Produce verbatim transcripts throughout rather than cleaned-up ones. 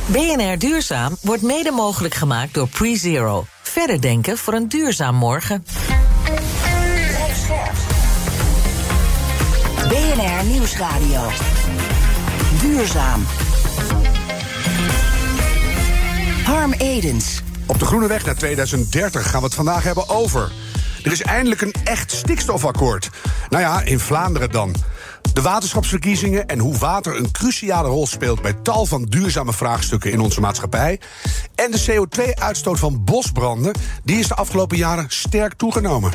B N R Duurzaam wordt mede mogelijk gemaakt door PreZero. Verder denken voor een duurzaam morgen. B N R Nieuwsradio. Duurzaam. Harm Edens. Op de groene weg naar tweeduizend dertig gaan we het vandaag hebben over. Er is eindelijk een echt stikstofakkoord. Nou ja, in Vlaanderen dan. De waterschapsverkiezingen en hoe water een cruciale rol speelt bij tal van duurzame vraagstukken in onze maatschappij. En de C O twee uitstoot van bosbranden, die is de afgelopen jaren sterk toegenomen.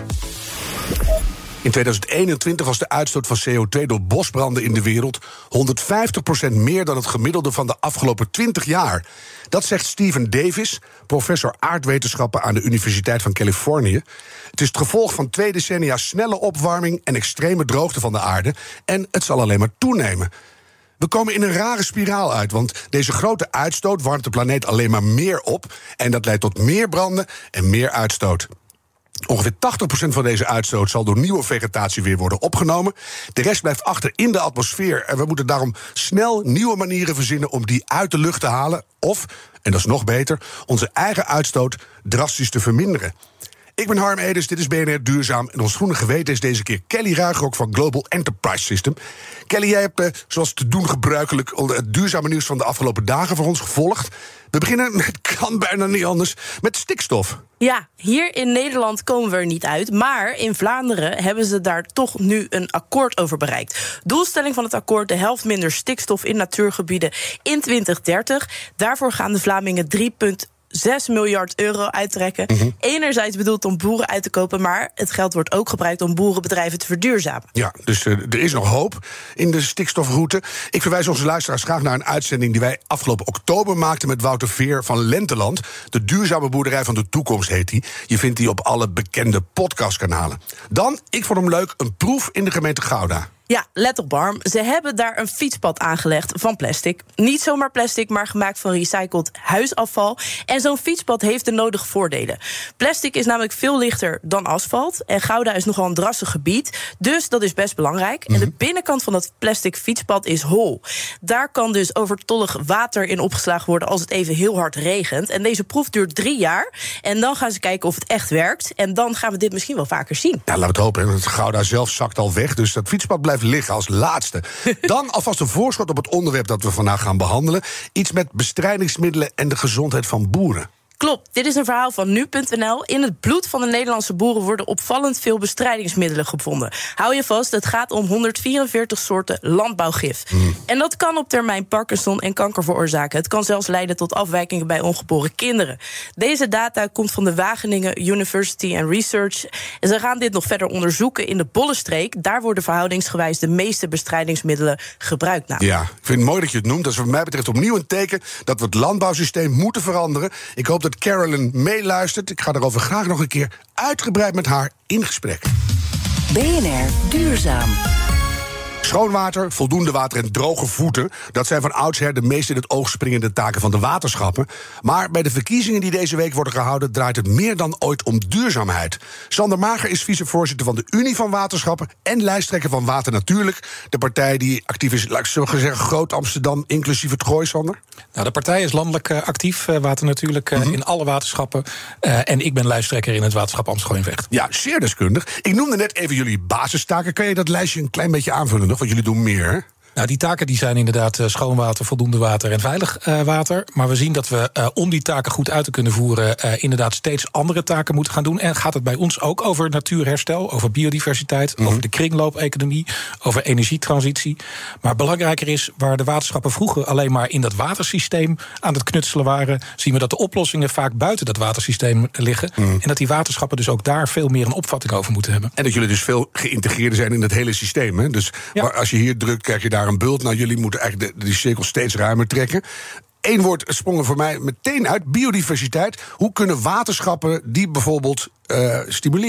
In tweeduizend eenentwintig was de uitstoot van C O twee door bosbranden in de wereld honderdvijftig procent meer dan het gemiddelde van de afgelopen twintig jaar. Dat zegt Stephen Davis, professor aardwetenschappen aan de Universiteit van Californië. Het is het gevolg van twee decennia snelle opwarming en extreme droogte van de aarde. En het zal alleen maar toenemen. We komen in een rare spiraal uit, want deze grote uitstoot warmt de planeet alleen maar meer op. En dat leidt tot meer branden en meer uitstoot. Ongeveer tachtig procent van deze uitstoot zal door nieuwe vegetatie weer worden opgenomen. De rest blijft achter in de atmosfeer. En we moeten daarom snel nieuwe manieren verzinnen om die uit de lucht te halen. Of, en dat is nog beter, onze eigen uitstoot drastisch te verminderen. Ik ben Harm Edens, dit is B N R Duurzaam. En ons groene geweten is deze keer Kelly Ruigrok van Global Enterprise System. Kelly, jij hebt, eh, zoals te doen gebruikelijk, het duurzame nieuws van de afgelopen dagen voor ons gevolgd. We beginnen, het kan bijna niet anders, met stikstof. Ja, hier in Nederland komen we er niet uit. Maar in Vlaanderen hebben ze daar toch nu een akkoord over bereikt. Doelstelling van het akkoord: de helft minder stikstof in natuurgebieden in twintig dertig. Daarvoor gaan de Vlamingen drie komma zes miljard euro uittrekken. Mm-hmm. Enerzijds bedoeld om boeren uit te kopen, maar het geld wordt ook gebruikt om boerenbedrijven te verduurzamen. Ja, dus uh, er is nog hoop in de stikstofroute. Ik verwijs onze luisteraars graag naar een uitzending die wij afgelopen oktober maakten met Wouter Veer van Lenteland. De duurzame boerderij van de toekomst heet die. Je vindt die op alle bekende podcastkanalen. Dan, ik vond hem leuk, een proef in de gemeente Gouda. Ja, let op, Harm. Ze hebben daar een fietspad aangelegd van plastic. Niet zomaar plastic, maar gemaakt van recycled huisafval. En zo'n fietspad heeft de nodige voordelen. Plastic is namelijk veel lichter dan asfalt. En Gouda is nogal een drassig gebied. Dus dat is best belangrijk. Mm-hmm. En de binnenkant van dat plastic fietspad is hol. Daar kan dus overtollig water in opgeslagen worden als het even heel hard regent. En deze proef duurt drie jaar. En dan gaan ze kijken of het echt werkt. En dan gaan we dit misschien wel vaker zien. Ja, laten we het hopen. Want Gouda zelf zakt al weg. Dus dat fietspad blijft liggen als laatste. Dan alvast een voorschot op het onderwerp dat we vandaag gaan behandelen. Iets met bestrijdingsmiddelen en de gezondheid van boeren. Klopt, dit is een verhaal van nu punt n l. In het bloed van de Nederlandse boeren worden opvallend veel bestrijdingsmiddelen gevonden. Hou je vast, het gaat om honderdvierenveertig soorten landbouwgif. Mm. En dat kan op termijn Parkinson en kanker veroorzaken. Het kan zelfs leiden tot afwijkingen bij ongeboren kinderen. Deze data komt van de Wageningen University and Research. En ze gaan dit nog verder onderzoeken in de Bollenstreek. Daar worden verhoudingsgewijs de meeste bestrijdingsmiddelen gebruikt. Nou. Ja, ik vind het mooi dat je het noemt. Dat is wat mij betreft opnieuw een teken dat we het landbouwsysteem moeten veranderen. Ik hoop dat Carolyn meeluistert. Ik ga daarover graag nog een keer uitgebreid met haar in gesprek. B N R Duurzaam. Schoon water, voldoende water en droge voeten, dat zijn van oudsher de meest in het oog springende taken van de waterschappen. Maar bij de verkiezingen die deze week worden gehouden draait het meer dan ooit om duurzaamheid. Sander Mager is vicevoorzitter van de Unie van Waterschappen en lijsttrekker van Water Natuurlijk. De partij die actief is, laat ik zo zeggen, Groot Amsterdam, inclusief het Gooi, Sander. Nou, de partij is landelijk uh, actief, uh, Water Natuurlijk, uh, mm-hmm. in alle waterschappen. Uh, en ik ben lijsttrekker in het waterschap Amstelveen-Vecht. Ja, zeer deskundig. Ik noemde net even jullie basistaken. Kan je dat lijstje een klein beetje aanvullen nog? Want jullie doen meer, hè? Nou, die taken die zijn inderdaad uh, schoon water, voldoende water en veilig uh, water. Maar we zien dat we uh, om die taken goed uit te kunnen voeren Uh, inderdaad steeds andere taken moeten gaan doen. En gaat het bij ons ook over natuurherstel, over biodiversiteit, mm-hmm. over de kringloopeconomie, over energietransitie. Maar belangrijker is, waar de waterschappen vroeger alleen maar in dat watersysteem aan het knutselen waren, zien we dat de oplossingen vaak buiten dat watersysteem liggen. Mm. En dat die waterschappen dus ook daar veel meer een opvatting over moeten hebben. En dat jullie dus veel geïntegreerder zijn in het hele systeem, hè? Dus ja. Als je hier drukt, krijg je daar een bult. Nou, jullie moeten eigenlijk de, die cirkel steeds ruimer trekken. Eén woord sprong er voor mij meteen uit, biodiversiteit. Hoe kunnen waterschappen die bijvoorbeeld uh, stimuleren?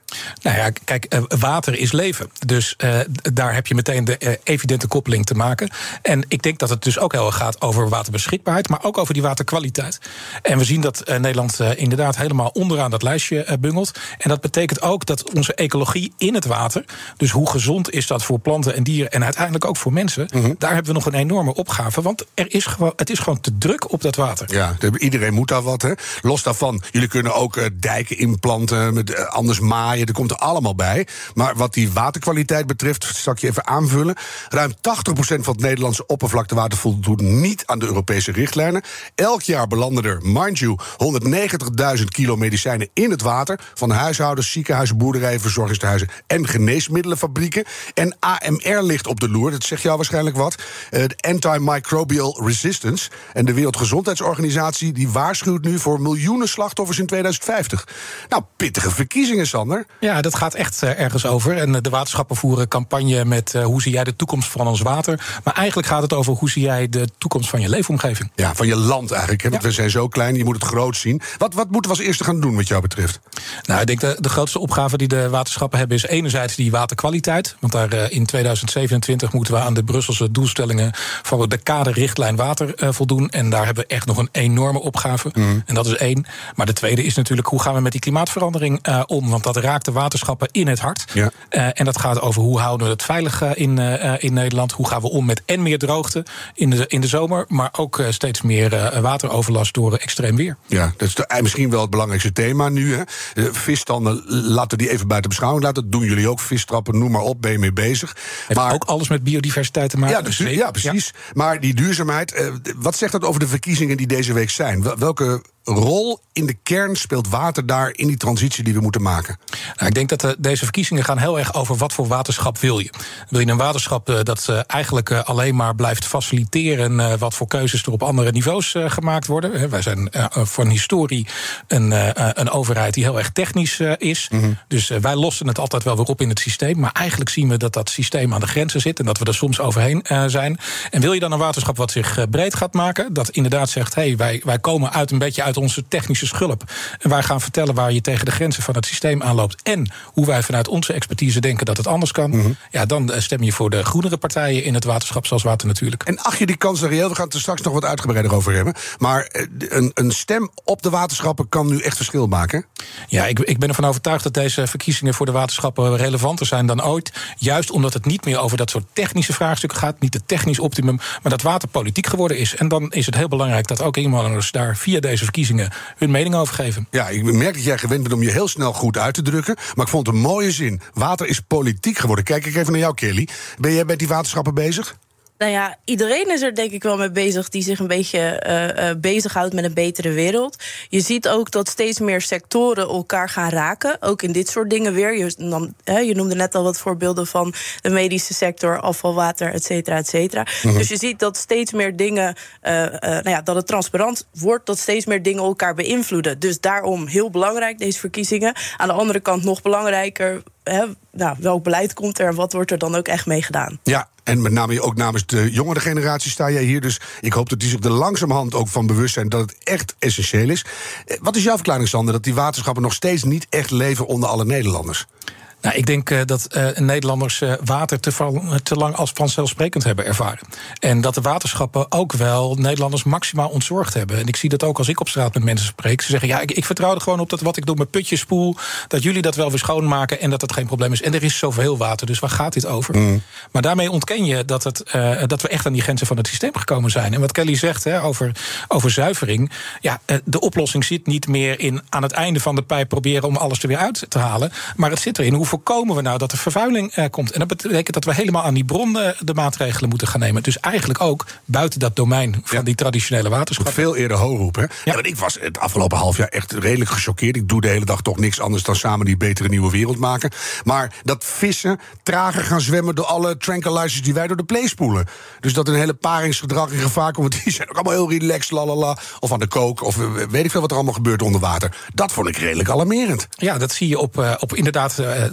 Nou ja, kijk, uh, water is leven. Dus uh, daar heb je meteen de uh, evidente koppeling te maken. En ik denk dat het dus ook heel erg gaat over waterbeschikbaarheid, maar ook over die waterkwaliteit. En we zien dat uh, Nederland uh, inderdaad helemaal onderaan dat lijstje uh, bungelt. En dat betekent ook dat onze ecologie in het water, dus hoe gezond is dat voor planten en dieren en uiteindelijk ook voor mensen, mm-hmm. daar hebben we nog een enorme opgave. Want er is gewoon, het is gewoon te druk op dat water. Ja, iedereen moet daar wat, hè. Los daarvan, jullie kunnen ook uh, dijken inplanten, met, uh, anders maaien, er komt er allemaal bij. Maar wat die waterkwaliteit betreft, zal ik je even aanvullen. Ruim tachtig procent van het Nederlandse oppervlaktewater voldoet niet aan de Europese richtlijnen. Elk jaar belanden er, mind you, honderdnegentigduizend kilo medicijnen in het water, van huishoudens, ziekenhuizen, boerderijen, verzorgingstehuizen en geneesmiddelenfabrieken. En A M R ligt op de loer, dat zegt jou waarschijnlijk wat. Uh, de Antimicrobial Resistance. En de Wereldgezondheidsorganisatie die waarschuwt nu voor miljoenen slachtoffers in tweeduizend vijftig. Nou, pittige verkiezingen, Sander. Ja, dat gaat echt uh, ergens over. En uh, de waterschappen voeren campagne met uh, hoe zie jij de toekomst van ons water. Maar eigenlijk gaat het over hoe zie jij de toekomst van je leefomgeving. Ja, van je land eigenlijk. Hè? Want ja. we zijn zo klein, je moet het groot zien. Wat, wat moeten we als eerste gaan doen wat jou betreft? Nou, ik denk de, de grootste opgave die de waterschappen hebben is enerzijds die waterkwaliteit. Want daar uh, in tweeduizend zevenentwintig moeten we aan de Brusselse doelstellingen van de kaderrichtlijn water uh, voldoen. En daar hebben we echt nog een enorme opgave. Mm. En dat is één. Maar de tweede is natuurlijk hoe gaan we met die klimaatverandering uh, om. Want dat raakt de waterschappen in het hart. Ja. Uh, en dat gaat over hoe houden we het veilig uh, in, uh, in Nederland. Hoe gaan we om met en meer droogte in de, in de zomer. Maar ook uh, steeds meer uh, wateroverlast door uh, extreem weer. Ja, dat is de, misschien wel het belangrijkste thema nu. Hè. De visstanden, laten die even buiten beschouwing laten. Dat doen jullie ook, vistrappen, noem maar op, ben je mee bezig. Heeft maar ook alles met biodiversiteit te maken. Ja, dus, ja precies. Ja. Maar die duurzaamheid, uh, wat zegt dat over de verkiezingen die deze week zijn? Welke rol in de kern speelt water daar in die transitie die we moeten maken? Nou, ik denk dat uh, deze verkiezingen gaan heel erg over wat voor waterschap wil je. Wil je een waterschap uh, dat uh, eigenlijk uh, alleen maar blijft faciliteren uh, wat voor keuzes er op andere niveaus uh, gemaakt worden? Uh, wij zijn uh, voor een historie een, uh, een overheid die heel erg technisch uh, is. Mm-hmm. Dus uh, wij lossen het altijd wel weer op in het systeem. Maar eigenlijk zien we dat dat systeem aan de grenzen zit en dat we er soms overheen uh, zijn. En wil je dan een waterschap wat zich uh, breed gaat maken, dat inderdaad zegt, hey, wij, wij komen uit een beetje uit onze technische schulp. En wij gaan vertellen waar je tegen de grenzen van het systeem aanloopt en hoe wij vanuit onze expertise denken dat het anders kan. Mm-hmm. Ja, dan stem je voor de groenere partijen in het waterschap, zoals Water Natuurlijk. En acht je die kans reëel? We gaan het er straks nog wat uitgebreider over hebben. Maar een, een stem op de waterschappen kan nu echt verschil maken? Ja, ik, ik ben ervan overtuigd dat deze verkiezingen voor de waterschappen relevanter zijn dan ooit. Juist omdat het niet meer over dat soort technische vraagstukken gaat, niet het technisch optimum, maar dat water politiek geworden is. En dan is het heel belangrijk dat ook inwoners daar via deze verkiezingen hun mening over geven. Ja, ik merk dat jij gewend bent om je heel snel goed uit te drukken, maar ik vond het een mooie zin. Water is politiek geworden. Kijk ik even naar jou, Kelly. Ben jij met die waterschappen bezig? Nou ja, iedereen is er denk ik wel mee bezig die zich een beetje uh, uh, bezighoudt met een betere wereld. Je ziet ook dat steeds meer sectoren elkaar gaan raken. Ook in dit soort dingen weer. Je, dan, hè, je noemde net al wat voorbeelden van de medische sector, afvalwater, et cetera, et cetera. Mm-hmm. Dus je ziet dat steeds meer dingen, uh, uh, nou ja, dat het transparant wordt, dat steeds meer dingen elkaar beïnvloeden. Dus daarom heel belangrijk, deze verkiezingen. Aan de andere kant nog belangrijker, hè, nou, welk beleid komt er en wat wordt er dan ook echt mee gedaan? Ja. En met name ook namens de jongere generatie sta jij hier. Dus ik hoop dat die zich er langzamerhand ook van bewust zijn dat het echt essentieel is. Wat is jouw verklaring, Sander, dat die waterschappen nog steeds niet echt leven onder alle Nederlanders? Nou, ik denk uh, dat uh, Nederlanders uh, water te, val, te lang als vanzelfsprekend hebben ervaren. En dat de waterschappen ook wel Nederlanders maximaal ontzorgd hebben. En ik zie dat ook als ik op straat met mensen spreek. Ze zeggen, ja, ik, ik vertrouw er gewoon op dat wat ik door mijn putjes spoel, dat jullie dat wel weer schoonmaken en dat het geen probleem is. En er is zoveel water, dus waar gaat dit over? Mm. Maar daarmee ontken je dat, het, uh, dat we echt aan die grenzen van het systeem gekomen zijn. En wat Kelly zegt hè, over, over zuivering, ja, uh, de oplossing zit niet meer in aan het einde van de pijp proberen om alles er weer uit te halen. Maar het zit erin, hoe voorkomen we nou dat er vervuiling uh, komt? En dat betekent dat we helemaal aan die bron uh, de maatregelen moeten gaan nemen. Dus eigenlijk ook buiten dat domein van ja. die traditionele waterschappen. Veel eerder hoog roepen. Hè? Ja. Ja, ik was het afgelopen half jaar echt redelijk gechoqueerd. Ik doe de hele dag toch niks anders dan samen die betere nieuwe wereld maken. Maar dat vissen trager gaan zwemmen door alle tranquilizers die wij door de play spoelen. Dus dat een hele paringsgedrag in gevaar komt. Want die zijn ook allemaal heel relaxed, lalala. Of aan de kook, of weet ik veel wat er allemaal gebeurt onder water. Dat vond ik redelijk alarmerend. Ja, dat zie je op, uh, op inderdaad uh,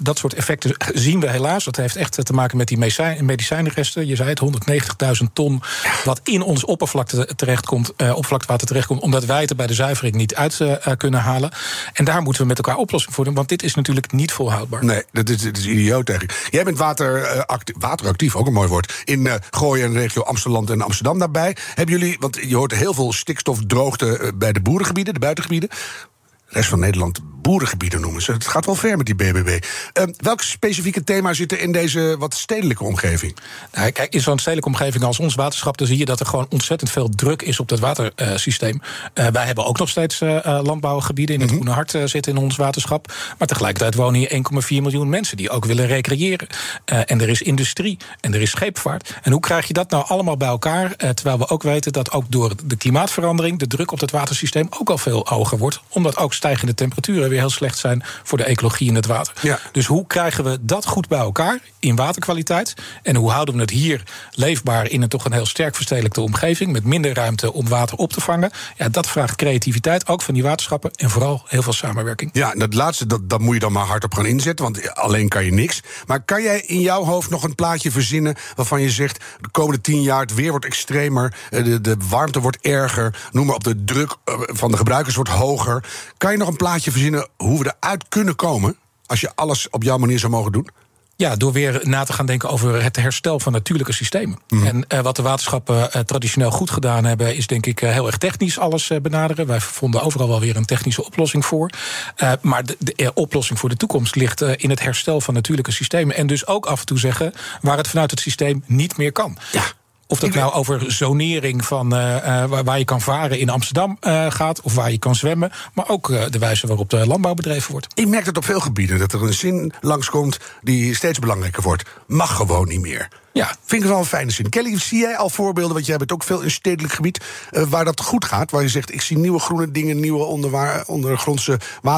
dat soort effecten zien we helaas. Dat heeft echt te maken met die medicijnresten. Je zei het, honderdnegentigduizend ton wat in ons oppervlakte terechtkomt, uh, oppervlaktewater terechtkomt, omdat wij het er bij de zuivering niet uit uh, kunnen halen. En daar moeten we met elkaar oplossing voor doen, want dit is natuurlijk niet volhoudbaar. Nee, dat is, dat is idioot eigenlijk. Jij bent water, uh, actief, wateractief, ook een mooi woord, in uh, Gooien en de regio Amsterdam en Amsterdam daarbij. Hebben jullie, want je hoort heel veel stikstofdroogte uh, bij de boerengebieden, de buitengebieden. De rest van Nederland boerengebieden noemen ze. Het gaat wel ver met die B B B. Uh, welk specifieke thema zit er in deze wat stedelijke omgeving? Nou, kijk, in zo'n stedelijke omgeving als ons waterschap, dan zie je dat er gewoon ontzettend veel druk is op dat watersysteem. Uh, wij hebben ook nog steeds uh, landbouwgebieden in het mm-hmm. Groene Hart uh, zitten in ons waterschap. Maar tegelijkertijd wonen hier één komma vier miljoen mensen die ook willen recreëren. Uh, en er is industrie en er is scheepvaart. En hoe krijg je dat nou allemaal bij elkaar? Uh, terwijl we ook weten dat ook door de klimaatverandering de druk op het watersysteem ook al veel hoger wordt. Omdat ook stijgende temperaturen weer heel slecht zijn voor de ecologie in het water. Ja. Dus hoe krijgen we dat goed bij elkaar in waterkwaliteit? En hoe houden we het hier leefbaar in een toch een heel sterk verstedelijkte omgeving met minder ruimte om water op te vangen? Ja, dat vraagt creativiteit, ook van die waterschappen, en vooral heel veel samenwerking. Ja, dat laatste, dat, dat moet je dan maar hard op gaan inzetten, want alleen kan je niks. Maar kan jij in jouw hoofd nog een plaatje verzinnen waarvan je zegt, de komende tien jaar het weer wordt extremer, de, de warmte wordt erger, noem maar op, de druk van de gebruikers wordt hoger. Kan je nog een plaatje verzinnen hoe we eruit kunnen komen als je alles op jouw manier zou mogen doen? Ja, door weer na te gaan denken over het herstel van natuurlijke systemen. Mm. En uh, wat de waterschappen uh, traditioneel goed gedaan hebben, is denk ik uh, heel erg technisch alles uh, benaderen. Wij vonden overal wel weer een technische oplossing voor. Uh, maar de, de uh, oplossing voor de toekomst ligt uh, in het herstel van natuurlijke systemen. En dus ook af en toe zeggen waar het vanuit het systeem niet meer kan. Ja. Of dat nou over zonering van uh, uh, waar, waar je kan varen in Amsterdam uh, gaat, of waar je kan zwemmen, maar ook uh, de wijze waarop de landbouw bedreven wordt. Ik merk dat op veel gebieden, dat er een zin langskomt die steeds belangrijker wordt. Mag gewoon niet meer. Ja, vind ik wel een fijne zin. Kelly, zie jij al voorbeelden, want jij bent ook veel in stedelijk gebied, uh, waar dat goed gaat, waar je zegt, ik zie nieuwe groene dingen, nieuwe onderwa- ondergrondse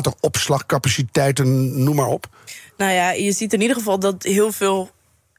wateropslagcapaciteiten, noem maar op? Nou ja, je ziet in ieder geval dat heel veel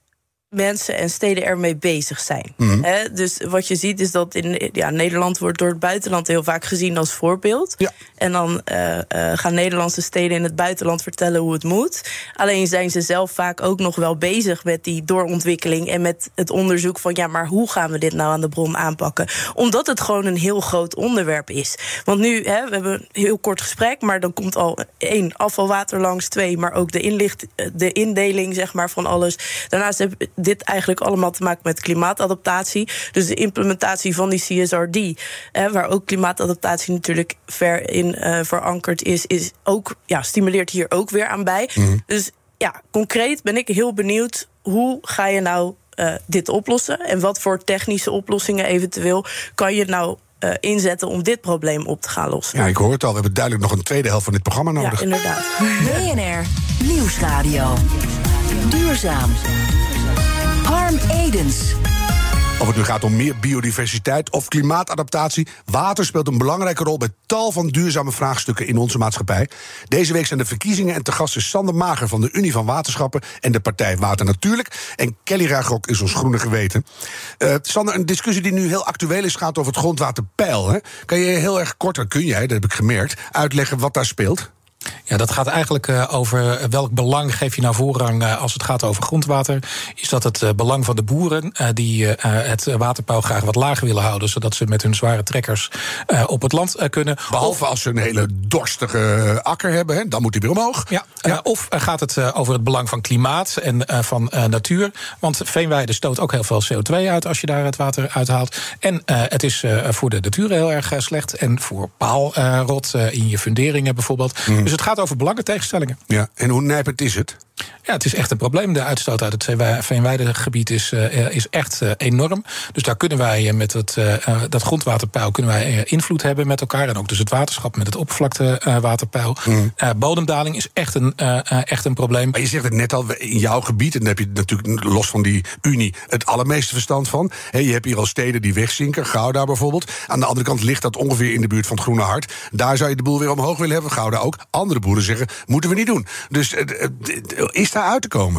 mensen en steden ermee bezig zijn. Mm-hmm. He, dus wat je ziet is dat in ja, Nederland wordt door het buitenland heel vaak gezien als voorbeeld. Ja. En dan uh, uh, gaan Nederlandse steden in het buitenland vertellen hoe het moet. Alleen zijn ze zelf vaak ook nog wel bezig met die doorontwikkeling en met het onderzoek van ja, maar hoe gaan we dit nou aan de bron aanpakken? Omdat het gewoon een heel groot onderwerp is. Want nu, he, we hebben een heel kort gesprek, maar dan komt al één, afvalwater langs, twee, maar ook de, inlicht, de indeling zeg maar, van alles. Daarnaast heb dit eigenlijk allemaal te maken met klimaatadaptatie. Dus de implementatie van die C S R D, eh, waar ook klimaatadaptatie natuurlijk ver in uh, verankerd is, is ook, ja, stimuleert hier ook weer aan bij. Mm. Dus ja, concreet ben ik heel benieuwd, hoe ga je nou uh, dit oplossen? En wat voor technische oplossingen eventueel kan je nou Uh, inzetten om dit probleem op te gaan lossen? Ja, ik hoor het al. We hebben duidelijk nog een tweede helft van dit programma nodig. Ja, inderdaad. B N R Nieuwsradio. Duurzaam. Harm Edens. Of het nu gaat om meer biodiversiteit of klimaatadaptatie, water speelt een belangrijke rol bij tal van duurzame vraagstukken in onze maatschappij. Deze week zijn de verkiezingen en te gast is Sander Mager van de Unie van Waterschappen en de partij Water Natuurlijk. En Kelly Ruigrok is ons groene geweten. Uh, Sander, een discussie die nu heel actueel is gaat over het grondwaterpeil. Hè? Kan je heel erg kort, dat kun jij, dat heb ik gemerkt, uitleggen wat daar speelt? Ja, dat gaat eigenlijk uh, over welk belang geef je nou voorrang uh, als het gaat over grondwater. Is dat het uh, belang van de boeren uh, die uh, het waterpeil graag wat lager willen houden, zodat ze met hun zware trekkers uh, op het land uh, kunnen. Behalve of, als ze een hele dorstige akker hebben, hè, dan moet die weer omhoog. Ja, ja. Uh, of uh, gaat het uh, over het belang van klimaat en uh, van uh, natuur. Want veenweide stoot ook heel veel C O twee uit als je daar het water uithaalt. En uh, het is uh, voor de natuur heel erg uh, slecht. En voor paalrot uh, in je funderingen bijvoorbeeld. Mm. Dus het gaat over belangentegenstellingen. Ja, en hoe nijpend is het? Ja, het is echt een probleem. De uitstoot uit het veenweidegebied is, uh, is echt uh, enorm. Dus daar kunnen wij met het, uh, dat grondwaterpeil kunnen wij uh, invloed hebben met elkaar. En ook dus het waterschap met het oppervlaktewaterpeil. Mm. Uh, bodemdaling is echt een, uh, echt een probleem. Maar je zegt het net al, in jouw gebied, en daar heb je natuurlijk los van die Unie het allermeeste verstand van. He, je hebt hier al steden die wegzinken, Gouda bijvoorbeeld. Aan de andere kant ligt dat ongeveer in de buurt van het Groene Hart. Daar zou je de boel weer omhoog willen hebben, Gouda ook. Andere boeren zeggen, moeten we niet doen. Dus uh, uh, is daar uit te komen?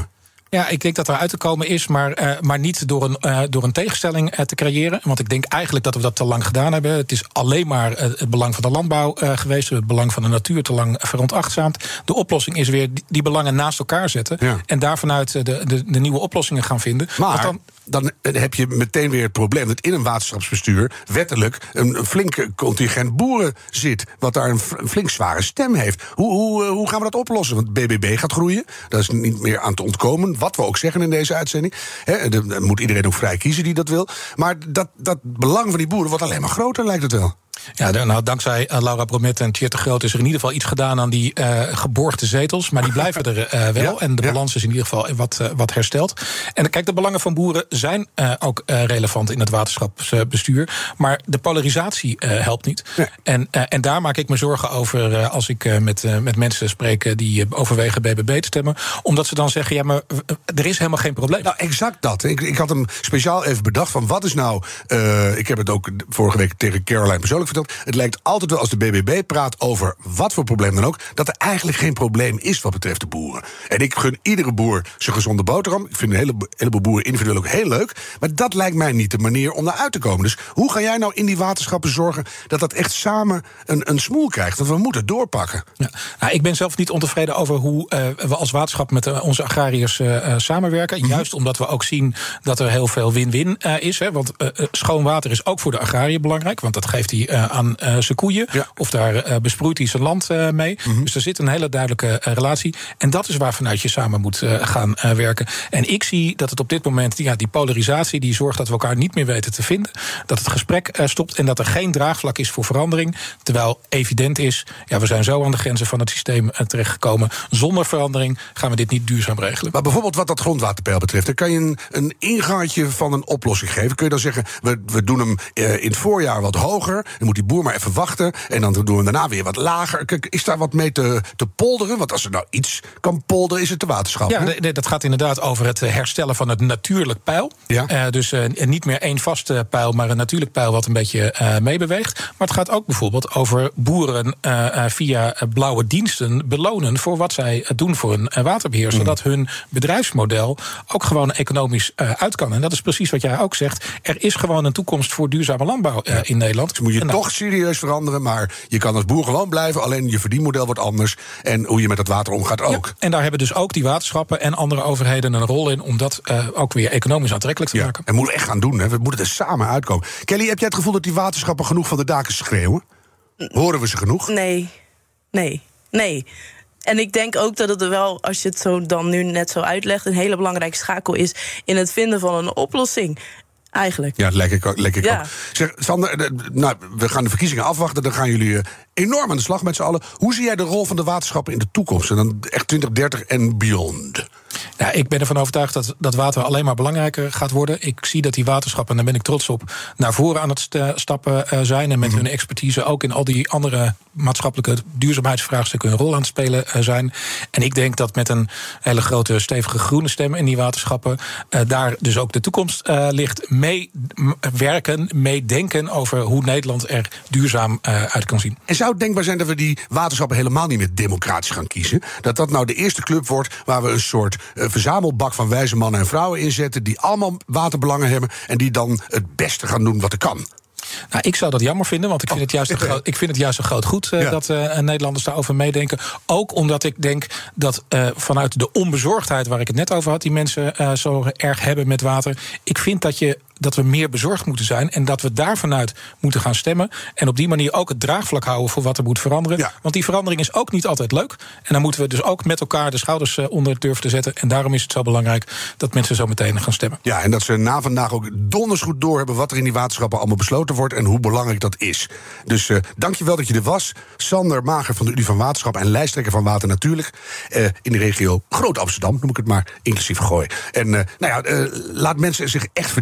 Ja, ik denk dat er uit te komen is, maar, uh, maar niet door een, uh, door een tegenstelling uh, te creëren. Want ik denk eigenlijk dat we dat te lang gedaan hebben. Het is alleen maar uh, het belang van de landbouw uh, geweest, het belang van de natuur te lang veronachtzaamd. De oplossing is weer die, die belangen naast elkaar zetten. Ja. En daar vanuit de, de, de nieuwe oplossingen gaan vinden. Maar dan, dan heb je meteen weer het probleem dat in een waterschapsbestuur wettelijk een, een flink contingent boeren zit, wat daar een, een flink zware stem heeft. Hoe, hoe, hoe gaan we dat oplossen? Want B B B gaat groeien, dat is niet meer aan te ontkomen. Wat we ook zeggen in deze uitzending. He, dan moet iedereen ook vrij kiezen die dat wil. Maar dat, dat belang van die boeren wordt alleen maar groter, lijkt het wel. Ja, nou, dankzij uh, Laura Bromet en Tjeerd de Groot is er in ieder geval iets gedaan aan die uh, geborgde zetels. Maar die blijven er uh, wel. Ja, en de ja. balans is in ieder geval wat, uh, wat hersteld. En kijk, de belangen van boeren zijn uh, ook uh, relevant in het waterschapsbestuur. Maar de polarisatie uh, helpt niet. Ja. En, uh, en daar maak ik me zorgen over uh, als ik uh, met, uh, met mensen spreek uh, die uh, overwegen B B B te stemmen. Omdat ze dan zeggen, ja, maar uh, er is helemaal geen probleem. Nou, exact dat. Ik, ik had hem speciaal even bedacht van wat is nou... Uh, ik heb het ook vorige week tegen Caroline persoonlijk verteld. Het lijkt altijd wel als de B B B praat over wat voor probleem dan ook, dat er eigenlijk geen probleem is wat betreft de boeren. En ik gun iedere boer zijn gezonde boterham. Ik vind een hele, heleboel boeren individueel ook heel leuk. Maar dat lijkt mij niet de manier om naar uit te komen. Dus hoe ga jij nou in die waterschappen zorgen dat dat echt samen een, een smoel krijgt? Want we moeten doorpakken. Ja, nou, ik ben zelf niet ontevreden over hoe uh, we als waterschap met uh, onze agrariërs uh, samenwerken. Mm-hmm. Juist omdat we ook zien dat er heel veel win-win uh, is. Hè, want uh, schoon water is ook voor de agrariër belangrijk. Want dat geeft hij uh, aan uh, zijn koeien. Ja. Of daar uh, besproeit hij zijn land uh, mee. Mm-hmm. Dus er zit een hele duidelijke uh, relatie. En dat is waar vanuit je samen moet uh, gaan uh, werken. En ik zie dat het op dit moment, ja, die polarisatie die zorgt dat we elkaar niet meer weten te vinden. Dat het gesprek uh, stopt en dat er geen draagvlak is voor verandering. Terwijl evident is, ja, we zijn zo aan de grenzen van het systeem uh, terechtgekomen. Zonder verandering gaan we dit niet duurzaam regelen. Maar bijvoorbeeld wat dat grondwaterpeil betreft, dan kan je een, een ingangetje van een oplossing geven. Kun je dan zeggen, we, we doen hem uh, in het voorjaar wat hoger. Dan moet die boer maar even wachten. En dan doen we daarna weer wat lager. Is daar wat mee te, te polderen? Want als er nou iets kan polderen, is het de waterschap. Ja, nee, dat gaat inderdaad over het herstellen van het natuurlijk peil. Ja. Uh, dus uh, niet meer één vaste peil, maar een natuurlijk peil wat een beetje uh, meebeweegt. Maar het gaat ook bijvoorbeeld over boeren uh, uh, via blauwe diensten belonen voor wat zij uh, doen voor een uh, waterbeheer. Mm. Zodat hun bedrijfsmodel ook gewoon economisch uh, uit kan. En dat is precies wat jij ook zegt. Er is gewoon een toekomst voor duurzame landbouw uh, in Nederland. Dus moet je en toch serieus veranderen, maar je kan als boer gewoon blijven. Alleen je verdienmodel wordt anders. En hoe je met dat water omgaat ook. Ja, en daar hebben dus ook die waterschappen en andere overheden een rol in om dat uh, ook weer economisch aantrekkelijk te ja, maken. En moeten we echt gaan doen. Hè. We moeten er samen uitkomen. Kelly, heb jij het gevoel dat die waterschappen genoeg van de daken schreeuwen? Horen we ze genoeg? Nee. Nee. Nee. En ik denk ook dat het er wel, als je het zo dan nu net zo uitlegt, een hele belangrijke schakel is in het vinden van een oplossing. Eigenlijk. Ja, dat lijkt ik ook. Lijkt ik ja. ook. Zeg, Sander, nou, we gaan de verkiezingen afwachten. Dan gaan jullie enorm aan de slag met z'n allen. Hoe zie jij de rol van de waterschappen in de toekomst? En dan echt twintig dertig en beyond? Ja, ik ben ervan overtuigd dat, dat water alleen maar belangrijker gaat worden. Ik zie dat die waterschappen, en daar ben ik trots op, naar voren aan het st- stappen uh, zijn. En met mm-hmm. hun expertise ook in al die andere maatschappelijke duurzaamheidsvraagstukken een rol aan het spelen uh, zijn. En ik denk dat met een hele grote, stevige groene stem in die waterschappen uh, daar dus ook de toekomst uh, ligt. Meewerken, meedenken over hoe Nederland er duurzaam uh, uit kan zien. En zou het denkbaar zijn dat we die waterschappen helemaal niet meer democratisch gaan kiezen? Dat dat nou de eerste club wordt waar we een soort uh, verzamelbak van wijze mannen en vrouwen inzetten die allemaal waterbelangen hebben en die dan het beste gaan doen wat er kan? Nou, ik zou dat jammer vinden, want ik vind, oh, het, juist een gro- ik vind het juist een groot goed uh, ja. dat uh, Nederlanders daarover meedenken. Ook omdat ik denk dat uh, vanuit de onbezorgdheid waar ik het net over had, die mensen uh, zo erg hebben met water, ik vind dat je dat we meer bezorgd moeten zijn en dat we daar vanuit moeten gaan stemmen en op die manier ook het draagvlak houden voor wat er moet veranderen. Ja. Want die verandering is ook niet altijd leuk. En dan moeten we dus ook met elkaar de schouders onder durven te zetten. En daarom is het zo belangrijk dat mensen zo meteen gaan stemmen. Ja, en dat ze na vandaag ook donders goed doorhebben wat er in die waterschappen allemaal besloten wordt en hoe belangrijk dat is. Dus uh, dankjewel dat je er was. Sander Mager van de Unie van Waterschap en lijsttrekker van Water Natuurlijk uh, in de regio Groot Amsterdam, noem ik het maar, inclusief Gooi. En uh, nou ja, uh, laat mensen zich echt verdiepen. Hè?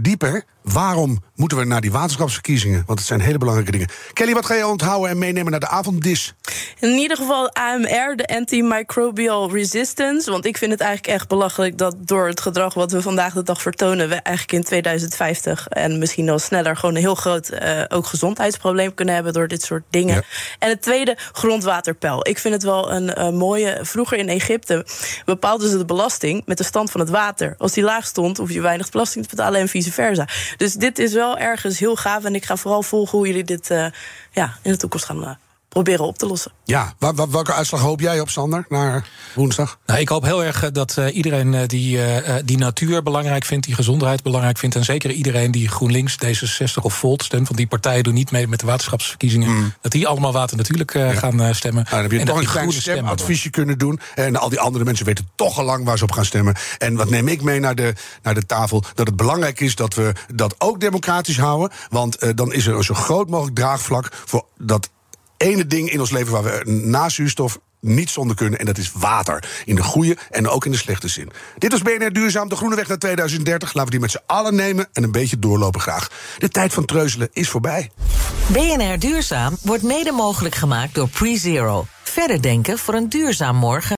waarom moeten we naar die waterschapsverkiezingen? Want het zijn hele belangrijke dingen. Kelly, wat ga je onthouden en meenemen naar de avonddis? In ieder geval A M R, de Antimicrobial Resistance. Want ik vind het eigenlijk echt belachelijk dat door het gedrag wat we vandaag de dag vertonen, we eigenlijk in tweeduizend vijftig en misschien al sneller gewoon een heel groot uh, ook gezondheidsprobleem kunnen hebben door dit soort dingen. Ja. En het tweede, grondwaterpeil. Ik vind het wel een uh, mooie. Vroeger in Egypte bepaalden ze de belasting met de stand van het water. Als die laag stond, hoef je weinig belasting te betalen en vice versa. Dus dit is wel ergens heel gaaf en ik ga vooral volgen hoe jullie dit uh, ja, in de toekomst gaan uh, proberen op te lossen. Ja, welke uitslag hoop jij op, Sander, naar woensdag? Nou, ik hoop heel erg dat uh, iedereen uh, die, uh, die natuur belangrijk vindt, die gezondheid belangrijk vindt, en zeker iedereen die GroenLinks, D zesenzestig of Volt stemt, want die partijen doen niet mee met de waterschapsverkiezingen, mm. dat die allemaal water natuurlijk uh, ja. gaan uh, stemmen. Nou, dan heb je en toch een klein stemadviesje kunnen doen. En al die andere mensen weten toch al lang waar ze op gaan stemmen. En wat neem ik mee naar de, naar de tafel? Dat het belangrijk is dat we dat ook democratisch houden. Want uh, dan is er een zo groot mogelijk draagvlak voor dat ene ding in ons leven waar we na zuurstof niet zonder kunnen, en dat is water. In de goede en ook in de slechte zin. Dit was B N R Duurzaam, de groene weg naar tweeduizend dertig. Laten we die met z'n allen nemen en een beetje doorlopen graag. De tijd van treuzelen is voorbij. B N R Duurzaam wordt mede mogelijk gemaakt door PreZero. Verder denken voor een duurzaam morgen.